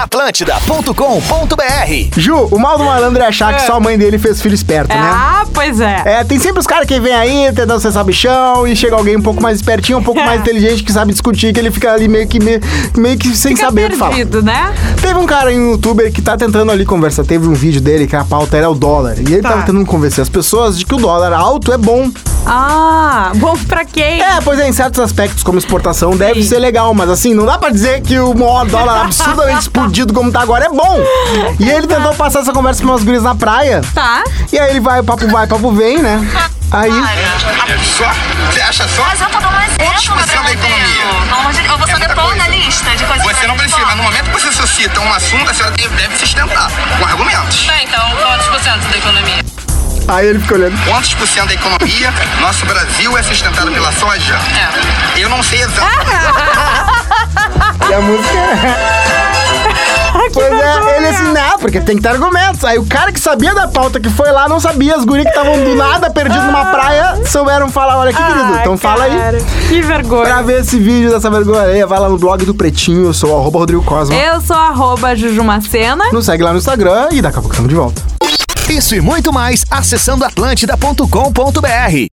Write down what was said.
Atlântida.com.br. Ju, o mal do malandro é achar que só a mãe dele fez filho esperto, né? Ah, pois é. Tem sempre os caras que vêm aí tentando ser sabichão e chega alguém um pouco mais espertinho, um pouco mais inteligente que sabe discutir, que ele fica ali meio que sem saber o que falar. Né? Teve um cara em youtuber que tá tentando ali conversar. Teve um vídeo dele que a pauta era o dólar. E ele tava tentando convencer as pessoas de que o dólar alto é bom. Ah, bom pra quem? Pois é, em certos aspectos, como exportação, deve ser legal. Mas assim, não dá pra dizer que o maior dólar absurdamente explodido como tá agora é bom. E ele tentou passar essa conversa com umas gurias na praia. Tá. E aí ele vai, papo vem, né? Aí... Só? Você acha só? Mas eu tô dando um exemplo, Quantos por cento da economia? Eu vou saber pôr na lista de coisas. Você não precisa, mas no momento que você suscita um assunto, a senhora deve sustentar com argumentos. Tá, então, quantos por cento da economia? Aí ele ficou olhando. Quantos por cento da economia nosso Brasil é sustentado pela soja? Eu não sei exatamente. E a música... Pois é, ele assim, não, porque tem que ter argumentos. Aí o cara que sabia da pauta que foi lá não sabia. As gurias que estavam do nada perdidas numa praia souberam falar, olha aqui, querido. Então fala aí. Que vergonha. Pra ver esse vídeo dessa vergonha, vai lá no blog do Pretinho. Eu sou o @Rodrigo Cosma. Eu sou @Jujumacena. Nos segue lá no Instagram e daqui a pouco estamos de volta. Isso e muito mais acessando Atlântida.com.br.